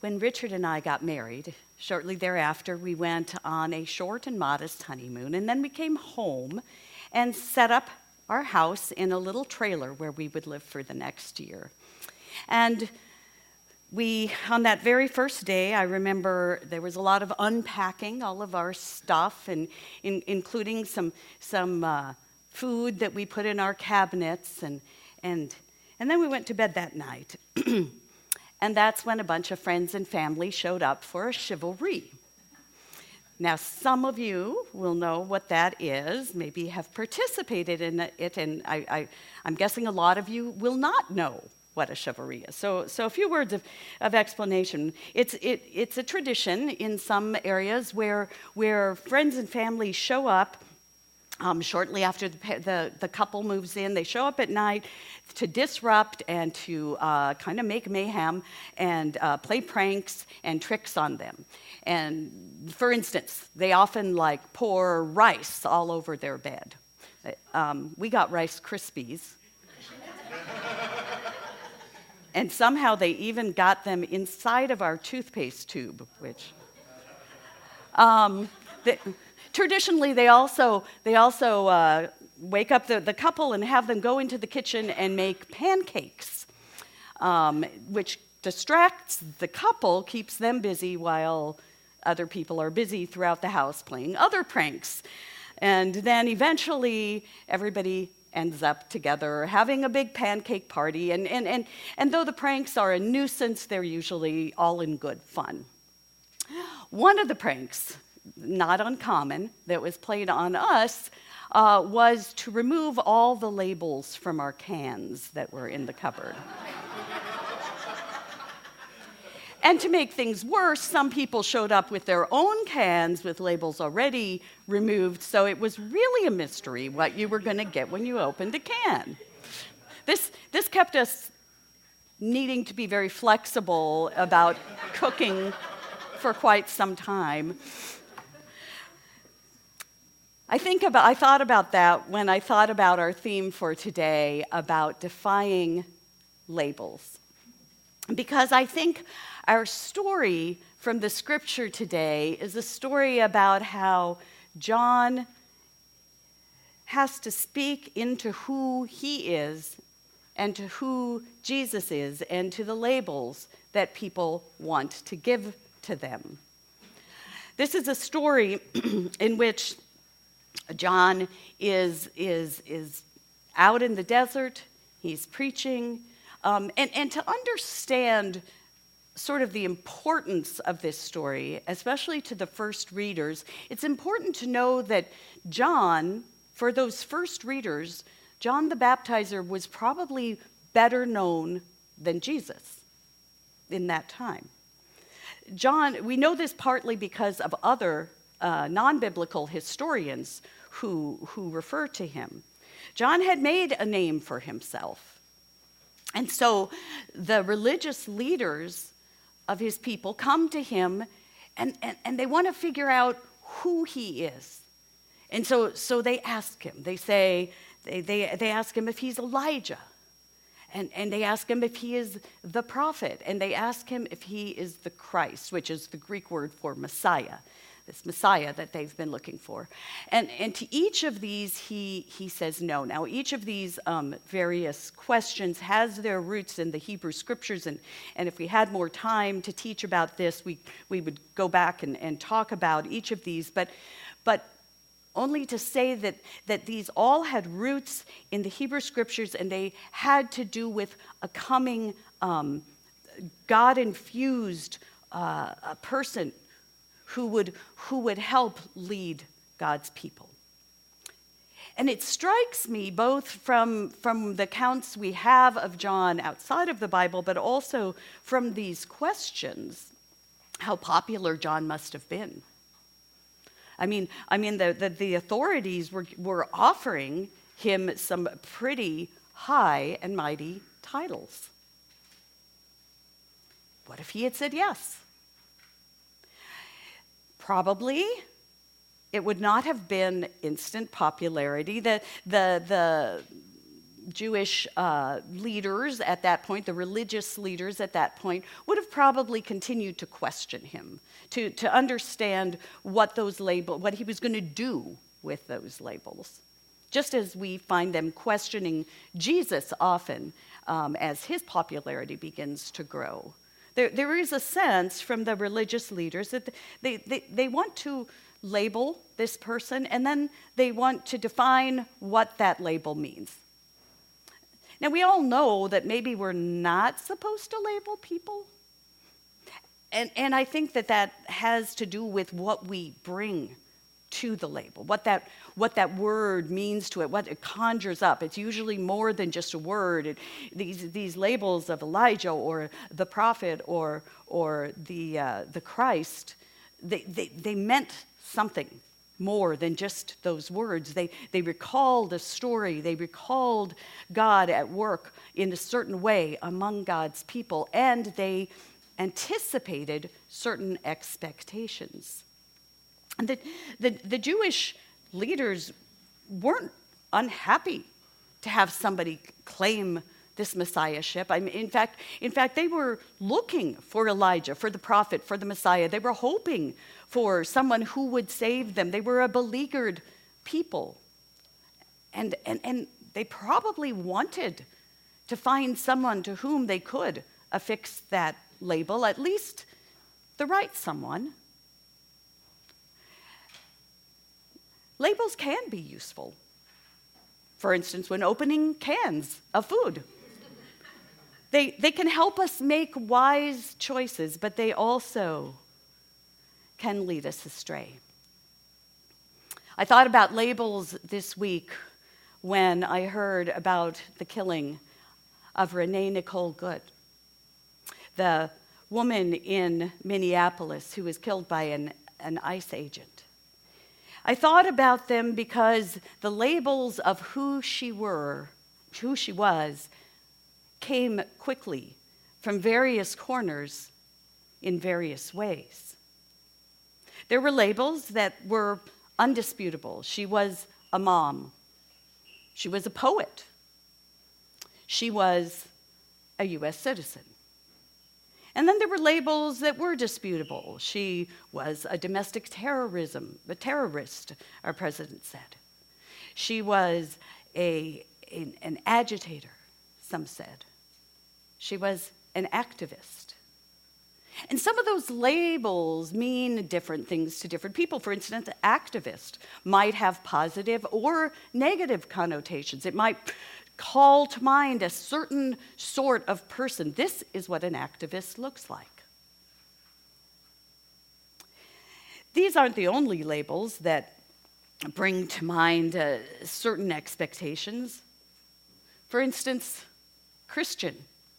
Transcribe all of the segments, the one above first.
when Richard and I got married, shortly thereafter, we went on a short and modest honeymoon, and then we came home and set up our house in a little trailer where we would live for the next year. And on that very first day, I remember there was a lot of unpacking all of our stuff, and including some food that we put in our cabinets, and then we went to bed that night. And that's when a bunch of friends and family showed up for a chivalry. Now, some of you will know what that is, maybe have participated in it, and I'm guessing a lot of you will not know what a chivalry is. So a few words of explanation. It's a tradition in some areas where friends and family show up shortly after the couple moves in. They show up at night to disrupt and to kind of make mayhem and play pranks and tricks on them. And for instance, they often pour rice all over their bed. We got Rice Krispies. And somehow they even got them inside of our toothpaste tube, which traditionally they also wake up the couple and have them go into the kitchen and make pancakes, which distracts the couple, keeps them busy while other people are busy throughout the house playing other pranks. And then eventually everybody ends up together having a big pancake party, and though the pranks are a nuisance, they're usually all in good fun. One of the pranks, not uncommon, that was played on us was to remove all the labels from our cans that were in the cupboard. And to make things worse, some people showed up with their own cans with labels already removed, so it was really a mystery what you were going to get when you opened a can. This kept us needing to be very flexible about cooking for quite some time. I thought about that when I thought about our theme for today about defying labels. Because I think our story from the scripture today is a story about how John has to speak into who he is and to who Jesus is and to the labels that people want to give to them. This is a story in which John is out in the desert, he's preaching, and to understand sort of the importance of this story, especially to the first readers, it's important to know that John, for those first readers, John the Baptizer was probably better known than Jesus in that time. John, we know this partly because of other non-biblical historians who refer to him. John had made a name for himself. And so the religious leaders of his people come to him and they want to figure out who he is. And so they ask him. They say, they ask him if he's Elijah. And they ask him if he is the prophet. And they ask him if he is the Christ, which is the Greek word for Messiah. This Messiah that they've been looking for. And to each of these, he says no. Now, each of these various questions has their roots in the Hebrew Scriptures, and if we had more time to teach about this, we would go back and talk about each of these, but only to say that these all had roots in the Hebrew Scriptures, and they had to do with a coming God-infused person who would help lead God's people. And it strikes me, both from the accounts we have of John outside of the Bible, but also from these questions, how popular John must have been. I mean, the authorities were offering him some pretty high and mighty titles. What if he had said yes? Probably it would not have been instant popularity. The Jewish leaders at that point, the religious leaders at that point, would have probably continued to question him, to understand what he was going to do with those labels. Just as we find them questioning Jesus often as his popularity begins to grow. There is a sense from the religious leaders that they want to label this person, and then they want to define what that label means. Now, we all know that maybe we're not supposed to label people. And I think that has to do with what we bring to the label, what that word means to it, what it conjures up. It's usually more than just a word. These labels of Elijah or the prophet or the Christ, they meant something more than just those words. They recalled a story. They recalled God at work in a certain way among God's people, and they anticipated certain expectations. And the Jewish leaders weren't unhappy to have somebody claim this messiahship. I mean, in fact, they were looking for Elijah, for the prophet, for the Messiah. They were hoping for someone who would save them. They were a beleaguered people. And they probably wanted to find someone to whom they could affix that label, at least the right someone. Labels can be useful. For instance, when opening cans of food. They can help us make wise choices, but they also can lead us astray. I thought about labels this week when I heard about the killing of Renee Nicole Good, the woman in Minneapolis who was killed by an ICE agent. I thought about them because the labels of who she was, came quickly from various corners in various ways. There were labels that were undisputable. She was a mom. She was a poet. She was a U.S. citizen. And then there were labels that were disputable. She was a domestic terrorist, our president said. She was an agitator, some said. She was an activist. And some of those labels mean different things to different people. For instance, activist might have positive or negative connotations. It might call to mind a certain sort of person. This is what an activist looks like. These aren't the only labels that bring to mind certain expectations. For instance, Christian.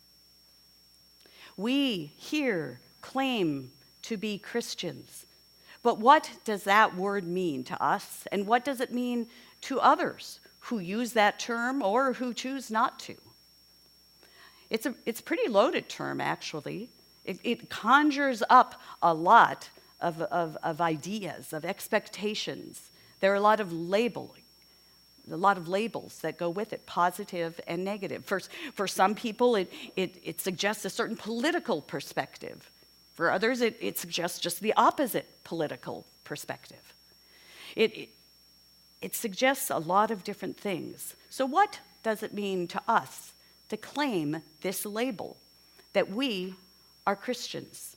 We here claim to be Christians. But what does that word mean to us? And what does it mean to others who use that term or who choose not to? It's a pretty loaded term, actually. It conjures up a lot of ideas, of expectations. There are a lot of labels that go with it, positive and negative. For some people, it suggests a certain political perspective. For others, it suggests just the opposite political perspective. It suggests a lot of different things. So what does it mean to us to claim this label that we are Christians?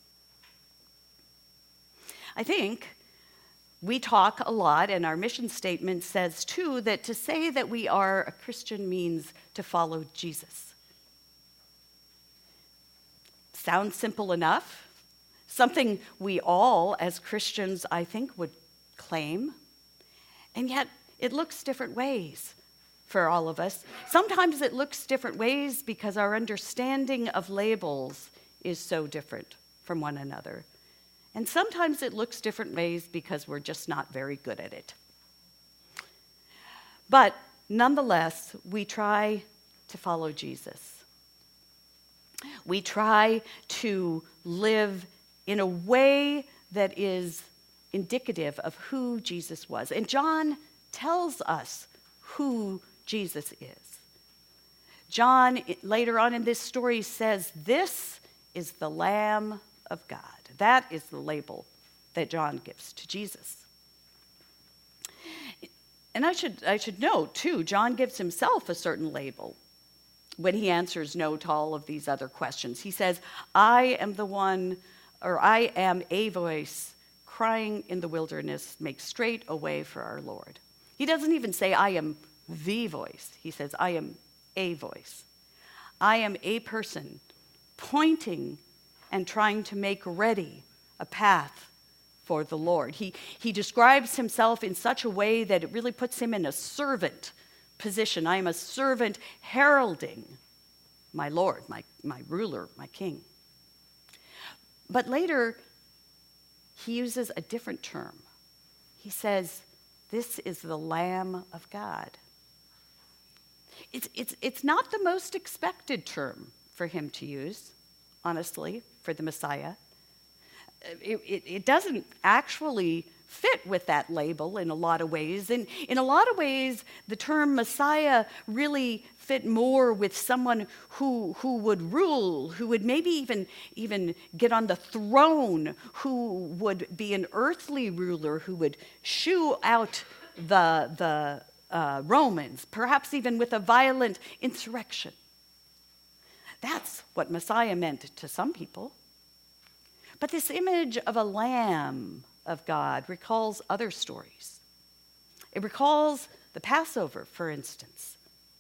I think we talk a lot, and our mission statement says too, that to say that we are a Christian means to follow Jesus. Sounds simple enough. Something we all, as Christians, I think, would claim. And yet, it looks different ways for all of us. Sometimes it looks different ways because our understanding of labels is so different from one another. And sometimes it looks different ways because we're just not very good at it. But nonetheless, we try to follow Jesus. We try to live in a way that is indicative of who Jesus was. And John tells us who Jesus is. John, later on in this story, says, "This is the Lamb of God." That is the label that John gives to Jesus. And I should note, too, John gives himself a certain label when he answers no to all of these other questions. He says, I am a voice crying in the wilderness, make straight a way for our Lord. He doesn't even say, I am the voice. He says, I am a voice. I am a person pointing and trying to make ready a path for the Lord. He describes himself in such a way that it really puts him in a servant position. I am a servant heralding my Lord, my ruler, my king. But later, he uses a different term. He says, this is the Lamb of God. It's not the most expected term for him to use, honestly, for the Messiah. It doesn't actually fit with that label in a lot of ways. And in a lot of ways, the term Messiah really fit more with someone who would rule, who would maybe even get on the throne, who would be an earthly ruler, who would shoo out the Romans, perhaps even with a violent insurrection. That's what Messiah meant to some people. But this image of a Lamb of God recalls other stories. It recalls the Passover, for instance.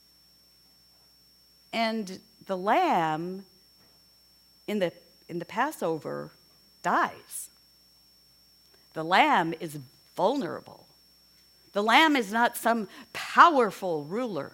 And the lamb in the Passover dies. The lamb is vulnerable. The lamb is not some powerful ruler.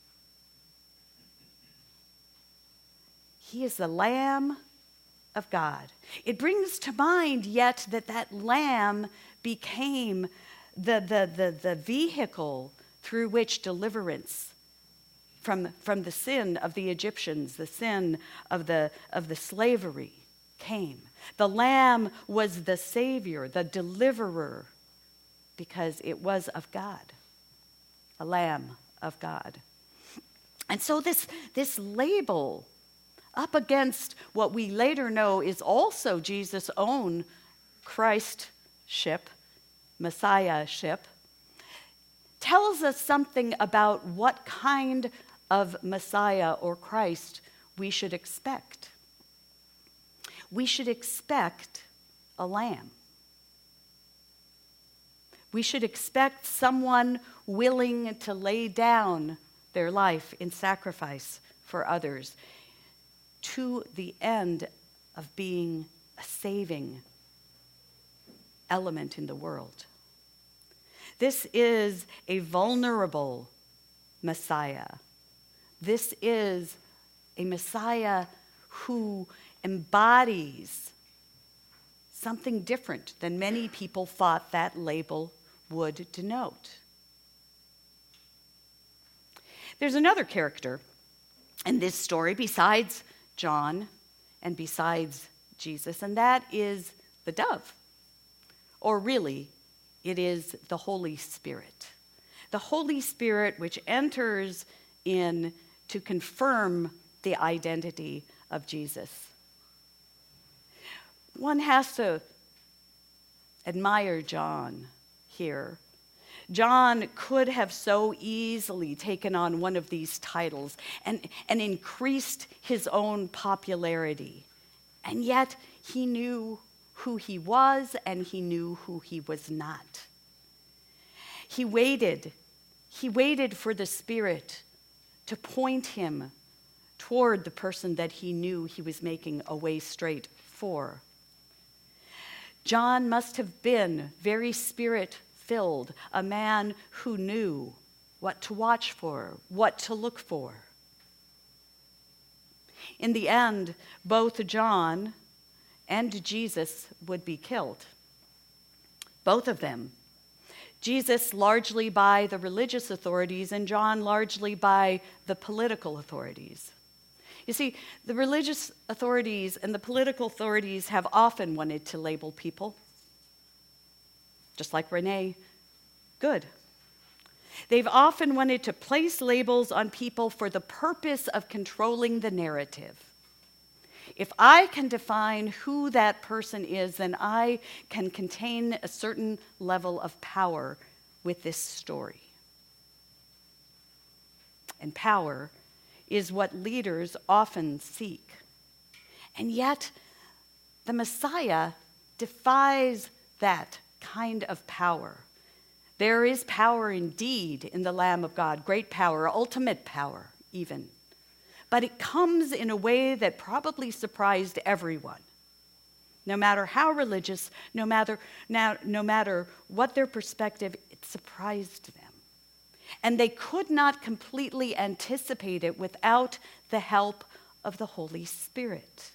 He is the Lamb of God. It brings to mind yet that lamb became the vehicle through which deliverance from the sin of the Egyptians, the sin of the slavery came. The lamb was the savior, the deliverer, because it was of God, a lamb of God. And so this label, up against what we later know is also Jesus' own Christ-ship, Messiah-ship, tells us something about what kind of Messiah or Christ we should expect. We should expect a lamb. We should expect someone willing to lay down their life in sacrifice for others, to the end of being a saving element in the world. This is a vulnerable Messiah. This is a Messiah who embodies something different than many people thought that label would denote. There's another character in this story besides John and besides Jesus, and that is the dove. Or really, it is the Holy Spirit. The Holy Spirit which enters in to confirm the identity of Jesus. One has to admire John here. John could have so easily taken on one of these titles and increased his own popularity. And yet he knew who he was and he knew who he was not. He waited for the Spirit to point him toward the person that he knew he was making a way straight for. John must have been very Spirit-filled, a man who knew what to watch for, what to look for. In the end, both John and Jesus would be killed. Both of them. Jesus largely by the religious authorities and John largely by the political authorities. You see, the religious authorities and the political authorities have often wanted to label people, just like Renee Good. They've often wanted to place labels on people for the purpose of controlling the narrative. If I can define who that person is, then I can contain a certain level of power with this story. And power is what leaders often seek. And yet, the Messiah defies that kind of power. There is power indeed in the Lamb of God, great power, ultimate power even. But it comes in a way that probably surprised everyone. No matter how religious, no matter what their perspective, it surprised them. And they could not completely anticipate it without the help of the Holy Spirit.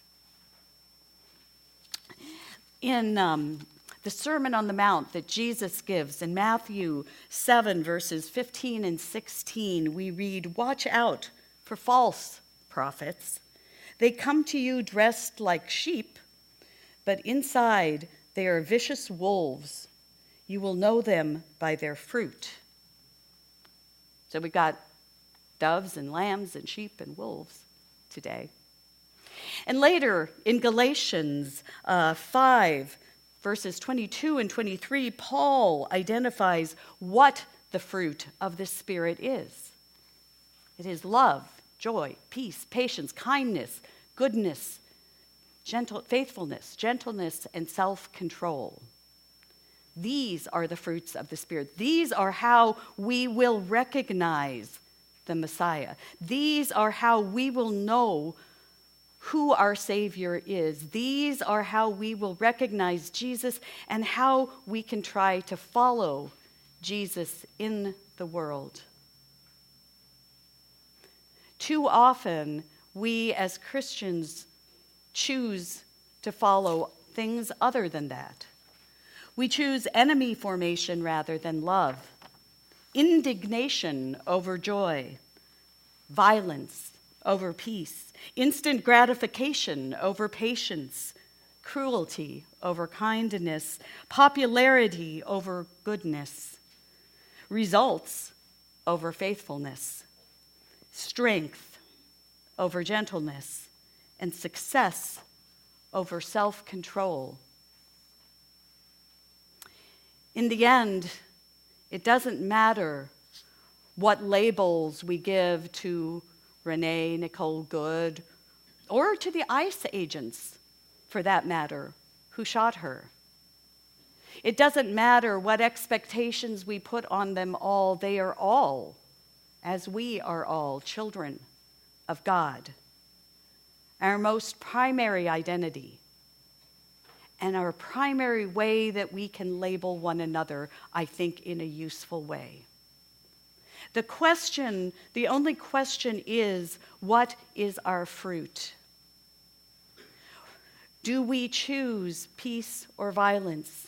In the Sermon on the Mount that Jesus gives in Matthew 7, verses 15 and 16, we read, "Watch out for false prophets. They come to you dressed like sheep, but inside they are vicious wolves. You will know them by their fruit." So we've got doves and lambs and sheep and wolves today. And later in Galatians 5, verses 22 and 23, Paul identifies what the fruit of the Spirit is. It is love, joy, peace, patience, kindness, goodness, faithfulness, gentleness, and self-control. These are the fruits of the Spirit. These are how we will recognize the Messiah. These are how we will know who our Savior is. These are how we will recognize Jesus and how we can try to follow Jesus in the world. Too often, we as Christians choose to follow things other than that. We choose enemy formation rather than love, indignation over joy, violence over peace, instant gratification over patience, cruelty over kindness, popularity over goodness, results over faithfulness, strength over gentleness, and success over self-control. In the end, it doesn't matter what labels we give to Renee Nicole Good, or to the ICE agents, for that matter, who shot her. It doesn't matter what expectations we put on them all. They are all, as we are all, children of God. Our most primary identity and our primary way that we can label one another, I think, in a useful way. The only question is, what is our fruit? Do we choose peace or violence?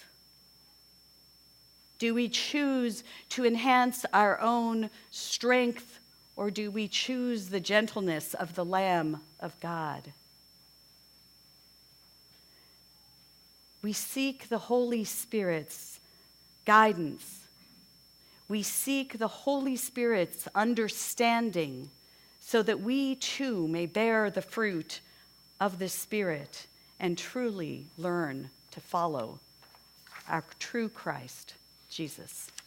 Do we choose to enhance our own strength, or do we choose the gentleness of the Lamb of God? We seek the Holy Spirit's guidance. We seek the Holy Spirit's understanding so that we too may bear the fruit of the Spirit and truly learn to follow our true Christ, Jesus.